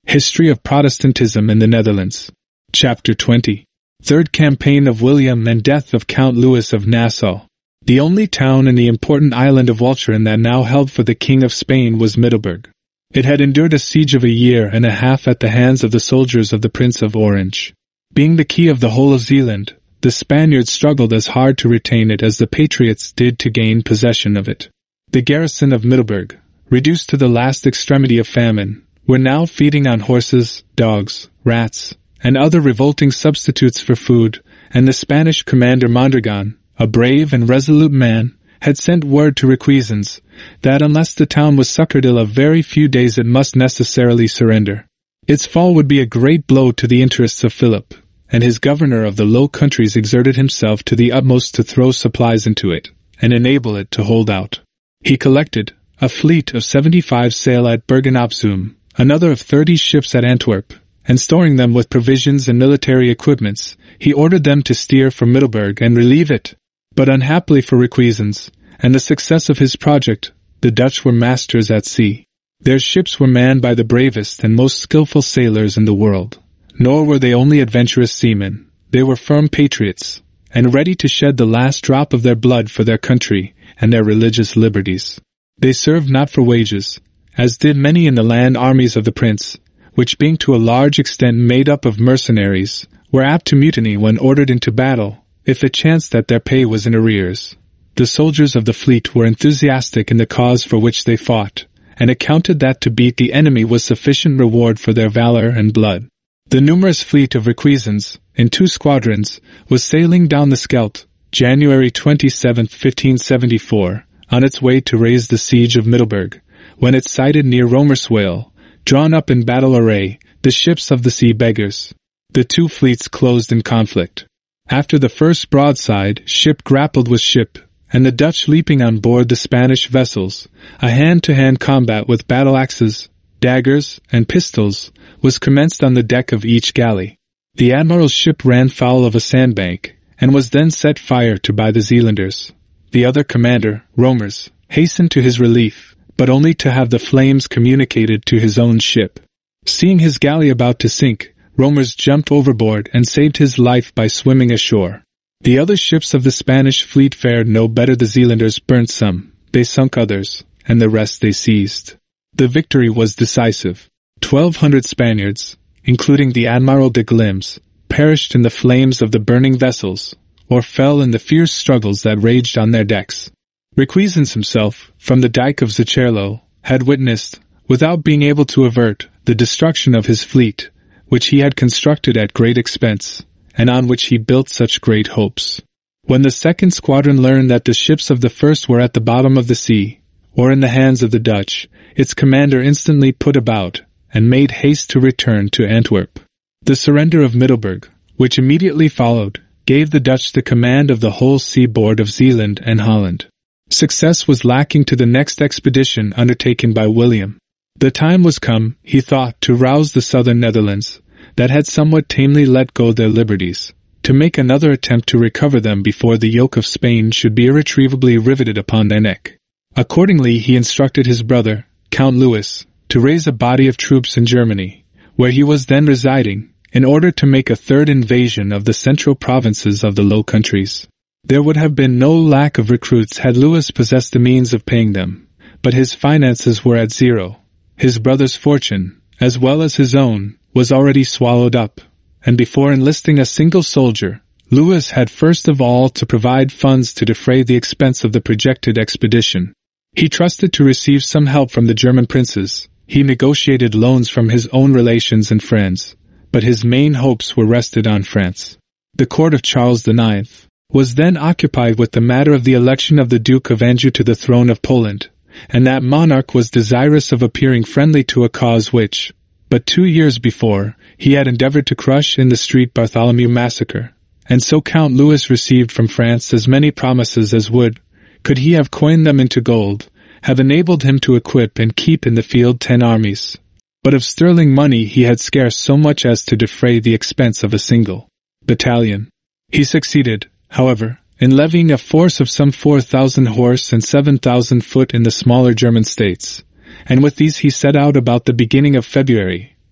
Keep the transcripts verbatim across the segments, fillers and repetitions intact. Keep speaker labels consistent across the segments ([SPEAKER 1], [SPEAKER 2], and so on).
[SPEAKER 1] History of Protestantism in the Netherlands. Chapter twenty. Third Campaign of William and Death of Count Louis of Nassau. The only town in the important island of Walcheren that now held for the King of Spain was Middelburg. It had endured a siege of a year and a half at the hands of the soldiers of the Prince of Orange. Being the key of the whole of Zeeland, the Spaniards struggled as hard to retain it as the Patriots did to gain possession of it. The garrison of Middelburg, reduced to the last extremity of famine, were now feeding on horses, dogs, rats, and other revolting substitutes for food, and the Spanish commander Mondragon, a brave and resolute man, had sent word to Requesens that unless the town was succored in a very few days it must necessarily surrender. Its fall would be a great blow to the interests of Philip, and his governor of the Low Countries exerted himself to the utmost to throw supplies into it, and enable it to hold out. He collected a fleet of seventy-five sail at Bergen-op-Zoom, another of thirty ships at Antwerp, and storing them with provisions and military equipments, he ordered them to steer for Middelburg and relieve it. But unhappily for Requesens, and the success of his project, the Dutch were masters at sea. Their ships were manned by the bravest and most skillful sailors in the world. Nor were they only adventurous seamen, they were firm patriots, and ready to shed the last drop of their blood for their country and their religious liberties. They served not for wages, as did many in the land armies of the prince, which being to a large extent made up of mercenaries, were apt to mutiny when ordered into battle, if it chanced that their pay was in arrears. The soldiers of the fleet were enthusiastic in the cause for which they fought, and accounted that to beat the enemy was sufficient reward for their valor and blood. The numerous fleet of Requesens, in two squadrons, was sailing down the Scheldt, January twenty-seventh, fifteen seventy-four, on its way to raise the siege of Middelburg, when it sighted near Romerswaal, drawn up in battle array, the ships of the sea beggars. The two fleets closed in conflict. After the first broadside, ship grappled with ship, and the Dutch leaping on board the Spanish vessels, a hand-to-hand combat with battle-axes, daggers, and pistols, was commenced on the deck of each galley. The admiral's ship ran foul of a sandbank, and was then set fire to by the Zeelanders. The other commander, Romers, hastened to his relief, but only to have the flames communicated to his own ship. Seeing his galley about to sink, Romers jumped overboard and saved his life by swimming ashore. The other ships of the Spanish fleet fared no better. The Zeelanders burnt some, they sunk others, and the rest they seized. The victory was decisive. Twelve hundred Spaniards, including the Admiral de Glims, perished in the flames of the burning vessels, or fell in the fierce struggles that raged on their decks. Requesens himself, from the dike of Zecherlo, had witnessed, without being able to avert, the destruction of his fleet, which he had constructed at great expense, and on which he built such great hopes. When the second squadron learned that the ships of the first were at the bottom of the sea, or in the hands of the Dutch, its commander instantly put about, and made haste to return to Antwerp. The surrender of Middelburg, which immediately followed, gave the Dutch the command of the whole seaboard of Zeeland and Holland. Success was lacking to the next expedition undertaken by William. The time was come, he thought, to rouse the southern Netherlands, that had somewhat tamely let go their liberties, to make another attempt to recover them before the yoke of Spain should be irretrievably riveted upon their neck. Accordingly he instructed his brother, Count Louis, to raise a body of troops in Germany, where he was then residing, in order to make a third invasion of the central provinces of the Low Countries. There would have been no lack of recruits had Louis possessed the means of paying them, but his finances were at zero. His brother's fortune, as well as his own, was already swallowed up, and before enlisting a single soldier, Louis had first of all to provide funds to defray the expense of the projected expedition. He trusted to receive some help from the German princes. He negotiated loans from his own relations and friends, but his main hopes were rested on France. The court of Charles the Ninth was then occupied with the matter of the election of the Duke of Anjou to the throne of Poland, and that monarch was desirous of appearing friendly to a cause which, but two years before, he had endeavored to crush in the Street Bartholomew massacre, and so Count Louis received from France as many promises as would, could he have coined them into gold, have enabled him to equip and keep in the field ten armies. But of sterling money he had scarce so much as to defray the expense of a single battalion. He succeeded, however, in levying a force of some four thousand horse and seven thousand foot in the smaller German states, and with these he set out about the beginning of February,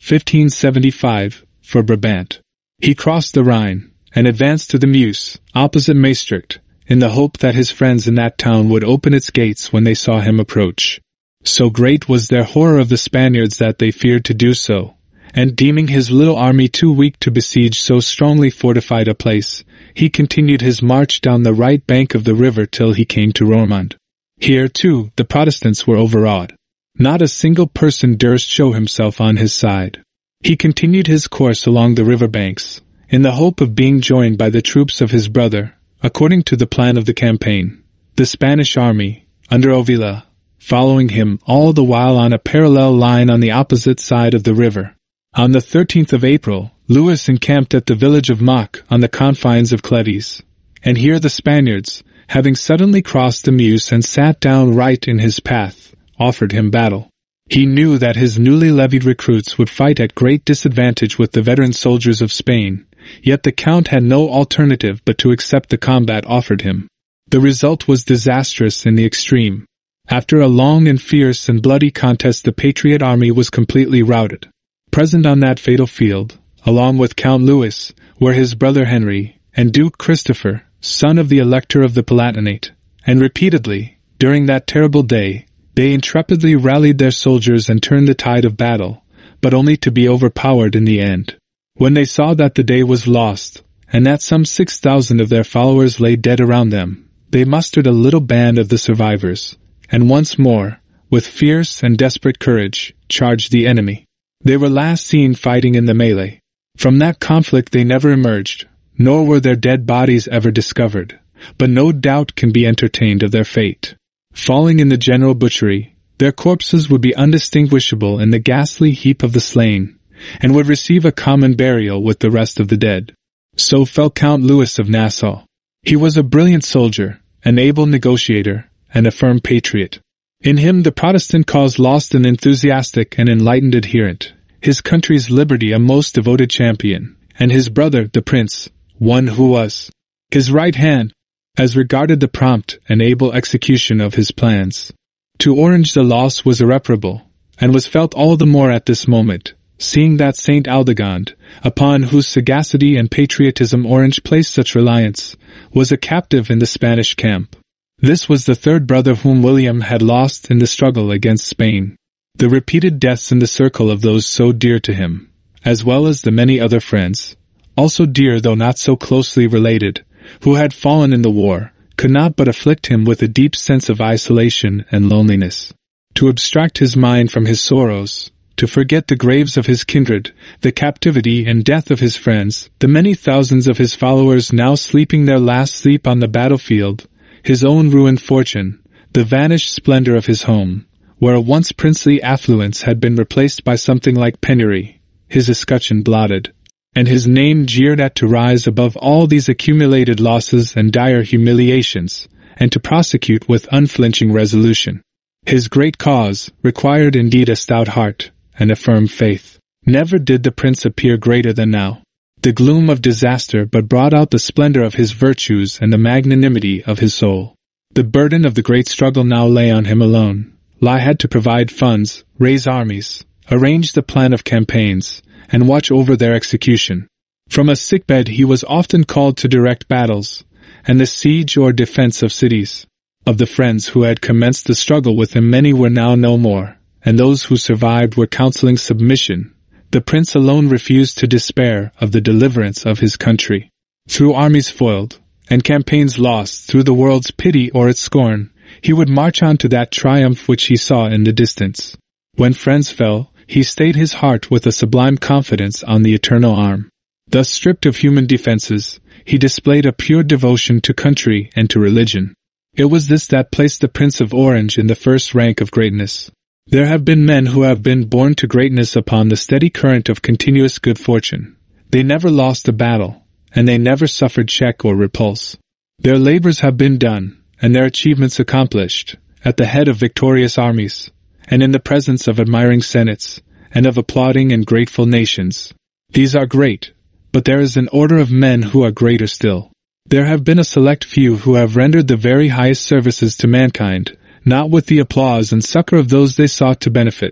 [SPEAKER 1] fifteen seventy-five, for Brabant. He crossed the Rhine, and advanced to the Meuse, opposite Maastricht, in the hope that his friends in that town would open its gates when they saw him approach. So great was their horror of the Spaniards that they feared to do so, and deeming his little army too weak to besiege so strongly fortified a place, he continued his march down the right bank of the river till he came to Roermond. Here, too, the Protestants were overawed. Not a single person durst show himself on his side. He continued his course along the river banks, in the hope of being joined by the troops of his brother, according to the plan of the campaign, the Spanish army, under Avila, following him all the while on a parallel line on the opposite side of the river. On the thirteenth of April, Louis encamped at the village of Mach on the confines of Cleves, and here the Spaniards, having suddenly crossed the Meuse and sat down right in his path, offered him battle. He knew that his newly levied recruits would fight at great disadvantage with the veteran soldiers of Spain, yet the Count had no alternative but to accept the combat offered him. The result was disastrous in the extreme. After a long and fierce and bloody contest, the Patriot army was completely routed. Present on that fatal field, along with Count Louis, were his brother Henry, and Duke Christopher, son of the Elector of the Palatinate, and repeatedly, during that terrible day, they intrepidly rallied their soldiers and turned the tide of battle, but only to be overpowered in the end. When they saw that the day was lost, and that some six thousand of their followers lay dead around them, they mustered a little band of the survivors, and once more, with fierce and desperate courage, charged the enemy. They were last seen fighting in the melee. From that conflict they never emerged, nor were their dead bodies ever discovered, but no doubt can be entertained of their fate. Falling in the general butchery, their corpses would be undistinguishable in the ghastly heap of the slain, and would receive a common burial with the rest of the dead. So fell Count Louis of Nassau. He was a brilliant soldier, an able negotiator, and a firm patriot. In him the Protestant cause lost an enthusiastic and enlightened adherent, his country's liberty a most devoted champion, and his brother, the prince, one who was his right hand, as regarded the prompt and able execution of his plans. To Orange the loss was irreparable, and was felt all the more at this moment, seeing that Saint Aldegond, upon whose sagacity and patriotism Orange placed such reliance, was a captive in the Spanish camp. This was the third brother whom William had lost in the struggle against Spain. The repeated deaths in the circle of those so dear to him, as well as the many other friends, also dear though not so closely related, who had fallen in the war, could not but afflict him with a deep sense of isolation and loneliness. To abstract his mind from his sorrows, to forget the graves of his kindred, the captivity and death of his friends, the many thousands of his followers now sleeping their last sleep on the battlefield, his own ruined fortune, the vanished splendor of his home, where a once princely affluence had been replaced by something like penury, his escutcheon blotted, and his name jeered at, to rise above all these accumulated losses and dire humiliations, and to prosecute with unflinching resolution. His great cause required indeed a stout heart and a firm faith. Never did the prince appear greater than now. The gloom of disaster but brought out the splendor of his virtues and the magnanimity of his soul. The burden of the great struggle now lay on him alone. He had to provide funds, raise armies, arrange the plan of campaigns, and watch over their execution. From a sickbed he was often called to direct battles, and the siege or defense of cities. Of the friends who had commenced the struggle with him, many were now no more, and those who survived were counseling submission. The prince alone refused to despair of the deliverance of his country. Through armies foiled, and campaigns lost, through the world's pity or its scorn, he would march on to that triumph which he saw in the distance. When friends fell, he stayed his heart with a sublime confidence on the eternal arm. Thus stripped of human defenses, he displayed a pure devotion to country and to religion. It was this that placed the Prince of Orange in the first rank of greatness. There have been men who have been born to greatness upon the steady current of continuous good fortune. They never lost a battle, and they never suffered check or repulse. Their labors have been done, and their achievements accomplished, at the head of victorious armies, and in the presence of admiring senates, and of applauding and grateful nations. These are great, but there is an order of men who are greater still. There have been a select few who have rendered the very highest services to mankind, not with the applause and succor of those they sought to benefit,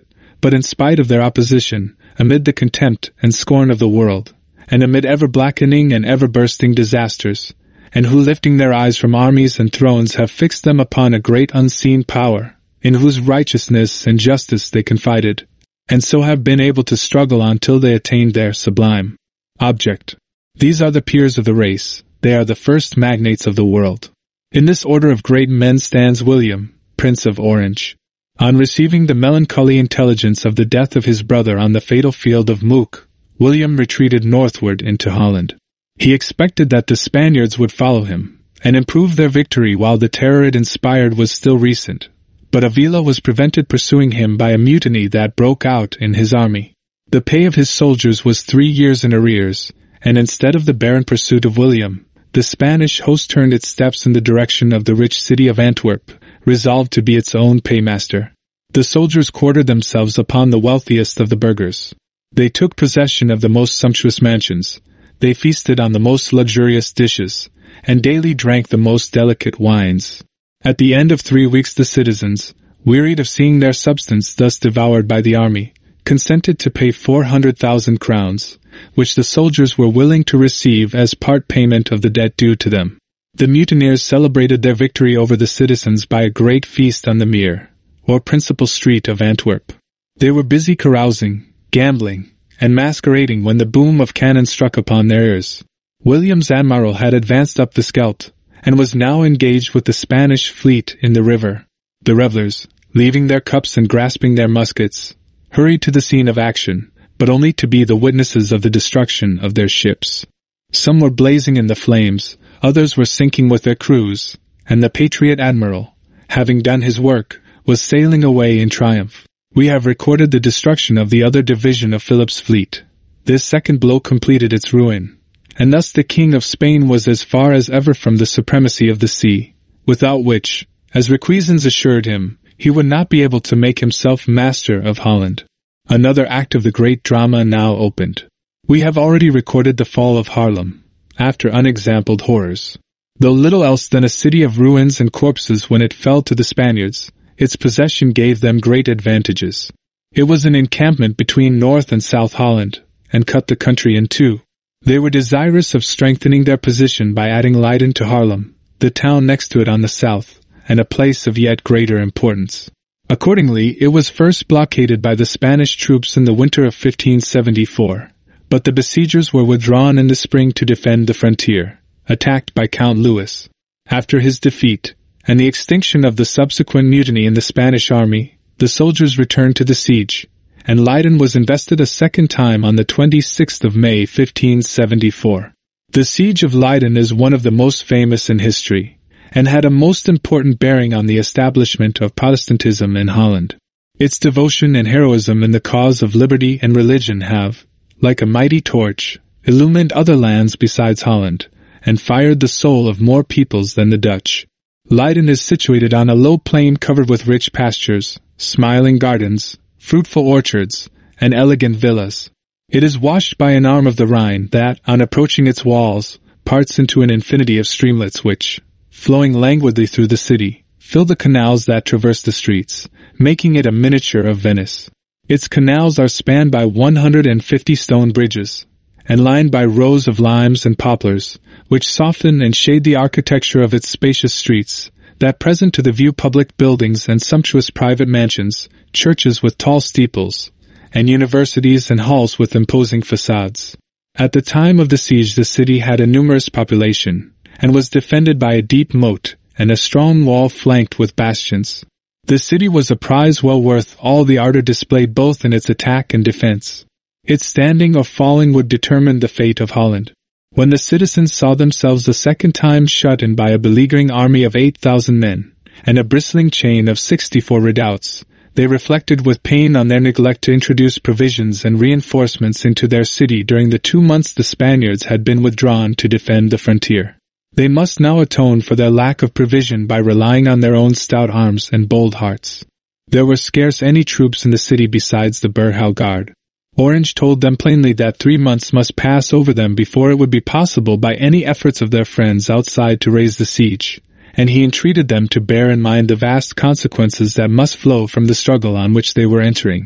[SPEAKER 1] but in spite of their opposition, amid the contempt and scorn of the world, and amid ever-blackening and ever-bursting disasters, and who lifting their eyes from armies and thrones have fixed them upon a great unseen power, in whose righteousness and justice they confided, and so have been able to struggle on till they attained their sublime object. These are the peers of the race, they are the first magnates of the world. In this order of great men stands William, Prince of Orange. On receiving the melancholy intelligence of the death of his brother on the fatal field of Mook, William retreated northward into Holland. He expected that the Spaniards would follow him, and improve their victory while the terror it inspired was still recent. But Avila was prevented pursuing him by a mutiny that broke out in his army. The pay of his soldiers was three years in arrears, and instead of the barren pursuit of William, the Spanish host turned its steps in the direction of the rich city of Antwerp, resolved to be its own paymaster. The soldiers quartered themselves upon the wealthiest of the burghers. They took possession of the most sumptuous mansions, they feasted on the most luxurious dishes, and daily drank the most delicate wines. At the end of three weeks the citizens, wearied of seeing their substance thus devoured by the army, consented to pay four hundred thousand crowns, which the soldiers were willing to receive as part payment of the debt due to them. The mutineers celebrated their victory over the citizens by a great feast on the Meer, or principal street of Antwerp. They were busy carousing, gambling, and masquerading when the boom of cannon struck upon their ears. William's admiral had advanced up the Scheldt, and was now engaged with the Spanish fleet in the river. The revellers, leaving their cups and grasping their muskets, hurried to the scene of action, but only to be the witnesses of the destruction of their ships. Some were blazing in the flames, others were sinking with their crews, and the patriot admiral, having done his work, was sailing away in triumph. We have recorded the destruction of the other division of Philip's fleet. This second blow completed its ruin, and thus the King of Spain was as far as ever from the supremacy of the sea, without which, as Requesens assured him, he would not be able to make himself master of Holland. Another act of the great drama now opened. We have already recorded the fall of Haarlem, after unexampled horrors. Though little else than a city of ruins and corpses when it fell to the Spaniards, its possession gave them great advantages. It was an encampment between North and South Holland, and cut the country in two. They were desirous of strengthening their position by adding Leiden to Haarlem, the town next to it on the south, and a place of yet greater importance. Accordingly, it was first blockaded by the Spanish troops in the winter of fifteen seventy-four, but the besiegers were withdrawn in the spring to defend the frontier, attacked by Count Louis. After his defeat, and the extinction of the subsequent mutiny in the Spanish army, the soldiers returned to the siege, and Leiden was invested a second time on the twenty-sixth of May fifteen seventy-four. The siege of Leiden is one of the most famous in history, and had a most important bearing on the establishment of Protestantism in Holland. Its devotion and heroism in the cause of liberty and religion have, like a mighty torch, illumined other lands besides Holland, and fired the soul of more peoples than the Dutch. Leiden is situated on a low plain covered with rich pastures, smiling gardens, fruitful orchards, and elegant villas. It is washed by an arm of the Rhine that, on approaching its walls, parts into an infinity of streamlets which, flowing languidly through the city, fill the canals that traverse the streets, making it a miniature of Venice. Its canals are spanned by one hundred fifty stone bridges, and lined by rows of limes and poplars, which soften and shade the architecture of its spacious streets, that present to the view public buildings and sumptuous private mansions, churches with tall steeples, and universities and halls with imposing facades. At the time of the siege the city had a numerous population, and was defended by a deep moat and a strong wall flanked with bastions. The city was a prize well worth all the ardor displayed both in its attack and defense. Its standing or falling would determine the fate of Holland. When the citizens saw themselves a second time shut in by a beleaguering army of eight thousand men, and a bristling chain of sixty-four redoubts, they reflected with pain on their neglect to introduce provisions and reinforcements into their city during the two months the Spaniards had been withdrawn to defend the frontier. They must now atone for their lack of provision by relying on their own stout arms and bold hearts. There were scarce any troops in the city besides the Burhou Guard. Orange told them plainly that three months must pass over them before it would be possible by any efforts of their friends outside to raise the siege, and he entreated them to bear in mind the vast consequences that must flow from the struggle on which they were entering,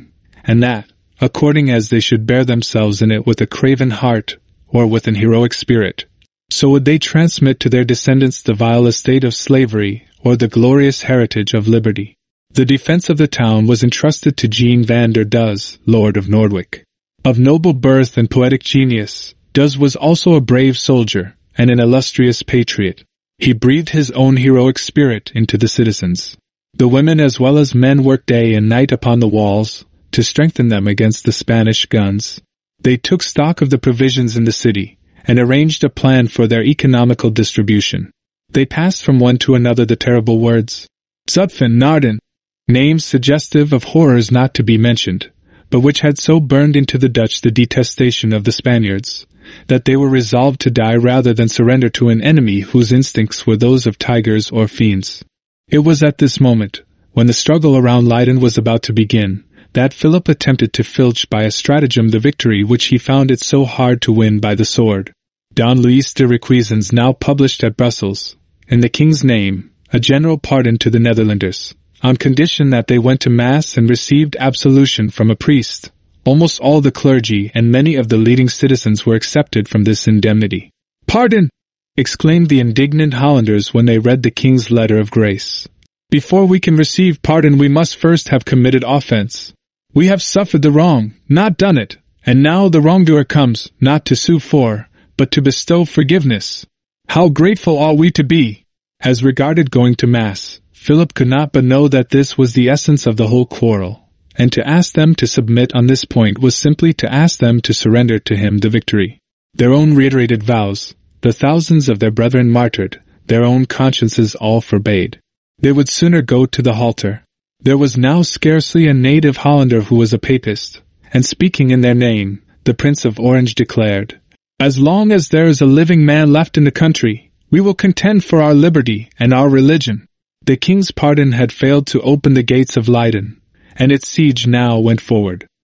[SPEAKER 1] and that, according as they should bear themselves in it with a craven heart, or with an heroic spirit, so would they transmit to their descendants the vile estate of slavery, or the glorious heritage of liberty. The defense of the town was entrusted to Jean van der Does, Lord of Nordwick. Of noble birth and poetic genius, Does was also a brave soldier, and an illustrious patriot. He breathed his own heroic spirit into the citizens. The women as well as men worked day and night upon the walls, to strengthen them against the Spanish guns. They took stock of the provisions in the city, and arranged a plan for their economical distribution. They passed from one to another the terrible words, Zutphen Naarden, names suggestive of horrors not to be mentioned, but which had so burned into the Dutch the detestation of the Spaniards, that they were resolved to die rather than surrender to an enemy whose instincts were those of tigers or fiends. It was at this moment, when the struggle around Leyden was about to begin, that Philip attempted to filch by a stratagem the victory which he found it so hard to win by the sword. Don Luis de Requesens now published at Brussels, in the king's name, a general pardon to the Netherlanders, on condition that they went to Mass and received absolution from a priest. Almost all the clergy and many of the leading citizens were accepted from this indemnity. "Pardon!" exclaimed the indignant Hollanders when they read the king's letter of grace. "Before we can receive pardon we must first have committed offense. We have suffered the wrong, not done it, and now the wrongdoer comes, not to sue for, but to bestow forgiveness. How grateful ought we to be!" As regarded going to Mass, Philip could not but know that this was the essence of the whole quarrel, and to ask them to submit on this point was simply to ask them to surrender to him the victory. Their own reiterated vows, the thousands of their brethren martyred, their own consciences all forbade. They would sooner go to the halter. There was now scarcely a native Hollander who was a papist, and speaking in their name, the Prince of Orange declared, "As long as there is a living man left in the country, we will contend for our liberty and our religion." The king's pardon had failed to open the gates of Leyden, and its siege now went forward.